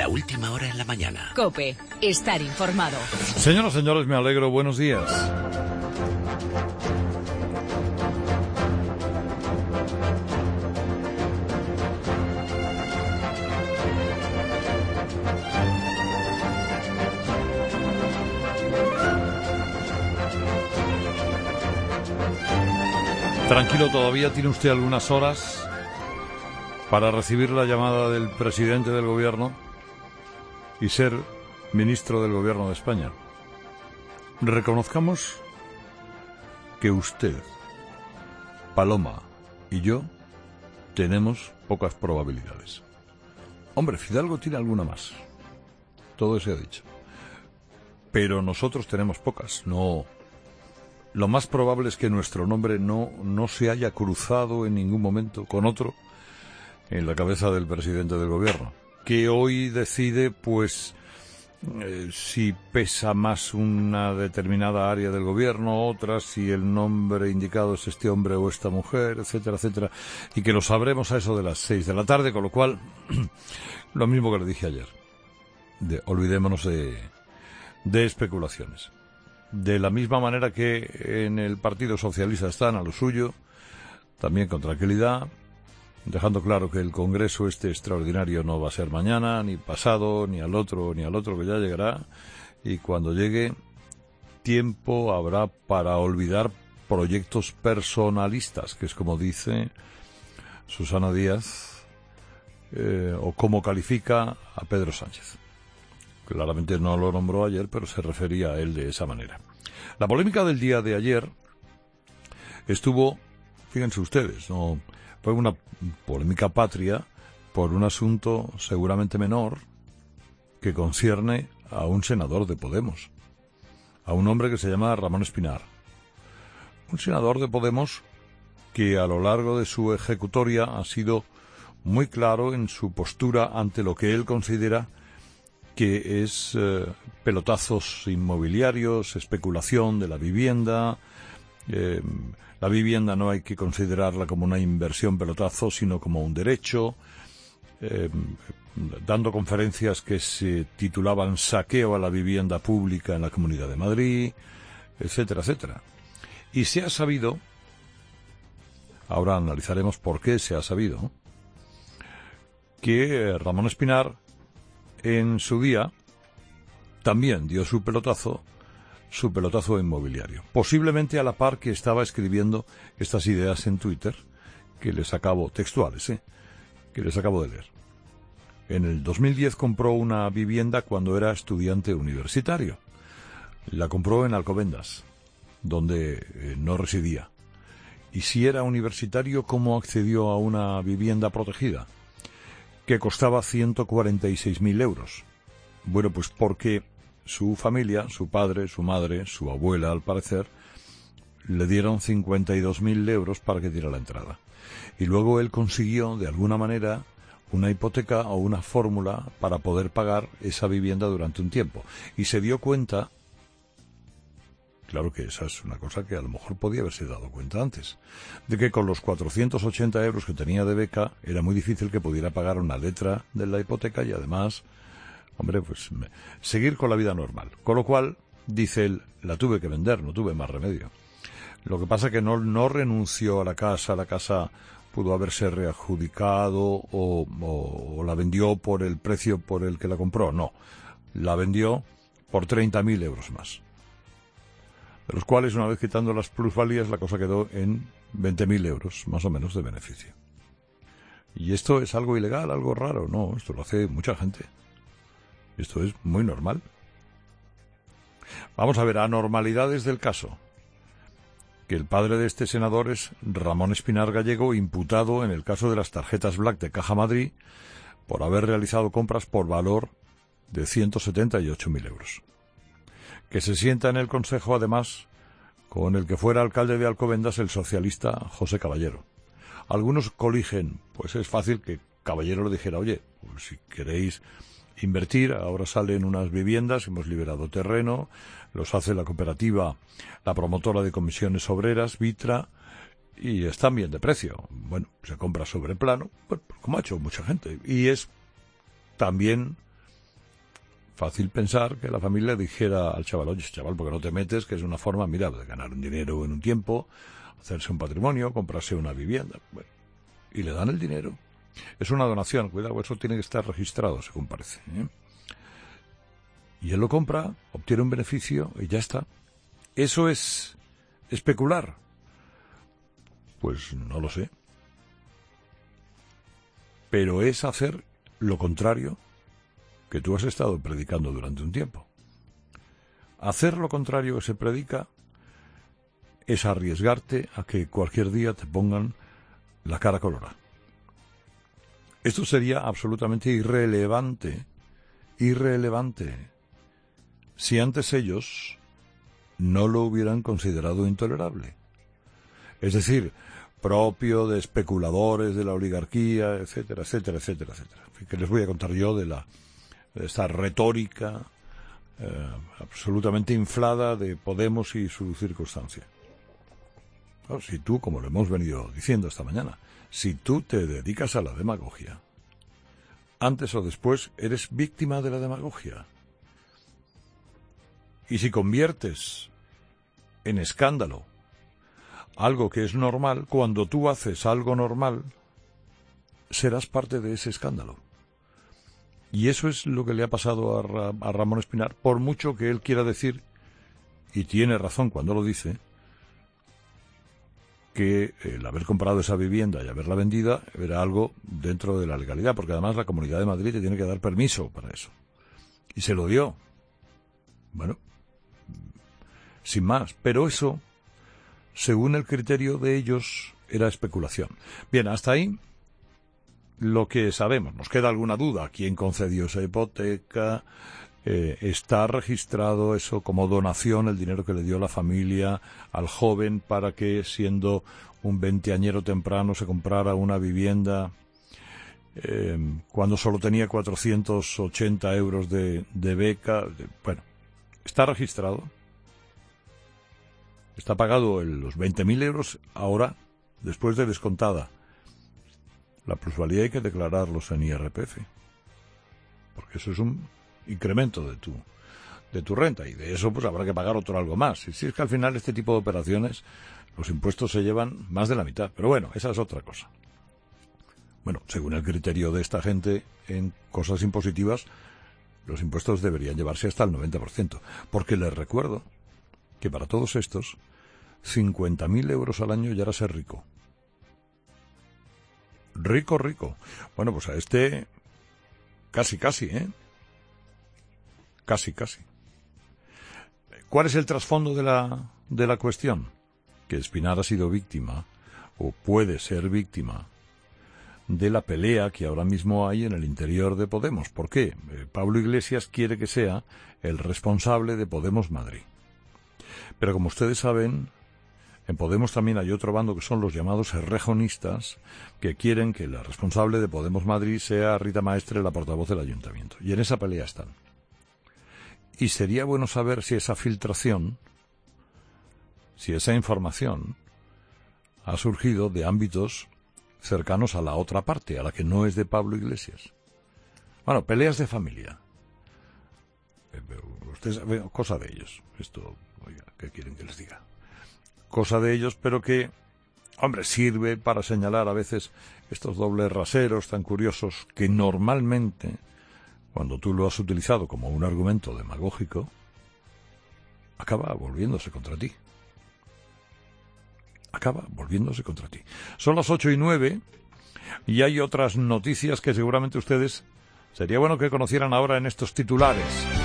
La última hora en la mañana. COPE. Estar informado. Señoras y señores, me alegro. Buenos días. Tranquilo, todavía tiene usted algunas horas para recibir la llamada del presidente del gobierno y ser ministro del gobierno de España. Reconozcamos que usted, Paloma y yo tenemos pocas probabilidades. Hombre, Fidalgo tiene alguna más. Todo se ha dicho. Pero nosotros tenemos pocas. No. Lo más probable es que nuestro nombre no se haya cruzado en ningún momento con otro en la cabeza del presidente del gobierno, que hoy decide, pues, si pesa más una determinada área del gobierno, otra, si el nombre indicado es este hombre o esta mujer, etcétera, etcétera, y que lo sabremos a eso de las 6 de la tarde, con lo cual, lo mismo que le dije ayer, olvidémonos de especulaciones. De la misma manera que en el Partido Socialista están a lo suyo, también con tranquilidad, dejando claro que el Congreso extraordinario no va a ser mañana, ni pasado, ni al otro, que ya llegará, y cuando llegue, tiempo habrá para olvidar proyectos personalistas, que es como dice Susana Díaz, o como califica a Pedro Sánchez. Claramente no lo nombró ayer, pero se refería a él de esa manera. La polémica del día de ayer estuvo, fíjense ustedes, no fue una polémica patria por un asunto seguramente menor que concierne a un senador de Podemos, a un hombre que se llama Ramón Espinar. Un senador de Podemos que a lo largo de su ejecutoria ha sido muy claro en su postura ante lo que él considera que es pelotazos inmobiliarios, especulación de la vivienda. La vivienda no hay que considerarla como una inversión pelotazo, sino como un derecho, dando conferencias que se titulaban Saqueo a la vivienda pública en la Comunidad de Madrid, etcétera, etcétera. Y se ha sabido, ahora analizaremos por qué se ha sabido, que Ramón Espinar en su día también dio su pelotazo inmobiliario. Posiblemente a la par que estaba escribiendo estas ideas en Twitter, que les acabo, textuales, que les acabo de leer. En el 2010 compró una vivienda cuando era estudiante universitario. La compró en Alcobendas, donde no residía. Y si era universitario, ¿cómo accedió a una vivienda protegida que costaba 146.000 euros? Bueno, pues porque su familia, su padre, su madre, su abuela, al parecer, le dieron 52.000 euros para que diera la entrada. Y luego él consiguió, de alguna manera, una hipoteca o una fórmula para poder pagar esa vivienda durante un tiempo. Y se dio cuenta, claro que esa es una cosa que a lo mejor podía haberse dado cuenta antes, de que con los 480 euros que tenía de beca era muy difícil que pudiera pagar una letra de la hipoteca y además, hombre, pues seguir con la vida normal. Con lo cual, dice él, la tuve que vender, no tuve más remedio. Lo que pasa que no renunció a la casa pudo haberse readjudicado o la vendió por el precio por el que la compró. No, la vendió por 30.000 euros más, de los cuales, una vez quitando las plusvalías, la cosa quedó en 20.000 euros, más o menos, de beneficio. ¿Y esto es algo ilegal, algo raro? No, esto lo hace mucha gente. Esto es muy normal. Vamos a ver, anormalidades del caso. Que el padre de este senador es Ramón Espinar Gallego, imputado en el caso de las tarjetas Black de Caja Madrid por haber realizado compras por valor de 178.000 euros. Que se sienta en el Consejo, además, con el que fuera alcalde de Alcobendas, el socialista José Caballero. Algunos coligen, pues es fácil que Caballero le dijera, oye, pues si queréis invertir, ahora salen unas viviendas, hemos liberado terreno, los hace la cooperativa, la promotora de comisiones obreras, Vitra, y están bien de precio. Bueno, se compra sobre plano, pues, como ha hecho mucha gente. Y es también fácil pensar que la familia dijera al chaval, oye, chaval, ¿por qué no te metes? Que es una forma, mira, de ganar un dinero en un tiempo, hacerse un patrimonio, comprarse una vivienda. Bueno, y le dan el dinero. Es una donación, cuidado, eso tiene que estar registrado, según parece, ¿eh? Y él lo compra, obtiene un beneficio y ya está. ¿Eso es especular? Pues no lo sé. Pero es hacer lo contrario que tú has estado predicando durante un tiempo. Hacer lo contrario que se predica es arriesgarte a que cualquier día te pongan la cara colorada. Esto sería absolutamente irrelevante si antes ellos no lo hubieran considerado intolerable. Es decir, propio de especuladores de la oligarquía, etcétera, etcétera, etcétera, etcétera. ¿Qué les voy a contar yo de esta retórica absolutamente inflada de Podemos y su circunstancia? Claro, si tú, como lo hemos venido diciendo esta mañana, si tú te dedicas a la demagogia, antes o después eres víctima de la demagogia. Y si conviertes en escándalo algo que es normal, cuando tú haces algo normal, serás parte de ese escándalo. Y eso es lo que le ha pasado a Ramón Espinar, por mucho que él quiera decir, y tiene razón cuando lo dice, que el haber comprado esa vivienda y haberla vendida era algo dentro de la legalidad, porque además la Comunidad de Madrid te tiene que dar permiso para eso. Y se lo dio. Bueno, sin más. Pero eso, según el criterio de ellos, era especulación. Bien, hasta ahí lo que sabemos. Nos queda alguna duda. ¿Quién concedió esa hipoteca? ¿Está registrado eso como donación, el dinero que le dio la familia al joven para que, siendo un veinteañero temprano, se comprara una vivienda cuando solo tenía 480 euros de beca? Bueno, está registrado. Está pagado los 20.000 euros ahora, después de descontada. La plusvalía hay que declararlos en IRPF, porque eso es un incremento de tu renta, y de eso pues habrá que pagar otro algo más. Y si es que al final este tipo de operaciones los impuestos se llevan más de la mitad, pero bueno, esa es otra cosa. Bueno, según el criterio de esta gente en cosas impositivas, los impuestos deberían llevarse hasta el 90%, porque les recuerdo que para todos estos 50.000 euros al año ya era ser rico. Rico. Bueno, pues a este casi, ¿eh? Casi. ¿Cuál es el trasfondo de la cuestión? Que Espinar ha sido víctima, o puede ser víctima, de la pelea que ahora mismo hay en el interior de Podemos. ¿Por qué? Pablo Iglesias quiere que sea el responsable de Podemos Madrid. Pero como ustedes saben, en Podemos también hay otro bando que son los llamados errejonistas, que quieren que la responsable de Podemos Madrid sea Rita Maestre, la portavoz del ayuntamiento. Y en esa pelea están. Y sería bueno saber si esa filtración, si esa información ha surgido de ámbitos cercanos a la otra parte, a la que no es de Pablo Iglesias. Bueno, peleas de familia. Ustedes saben, cosa de ellos. Esto, oiga, ¿qué quieren que les diga? Cosa de ellos, pero que, hombre, sirve para señalar a veces estos dobles raseros tan curiosos que normalmente, cuando tú lo has utilizado como un argumento demagógico, acaba volviéndose contra ti. Son las 8:09 y hay otras noticias que seguramente ustedes sería bueno que conocieran ahora en estos titulares.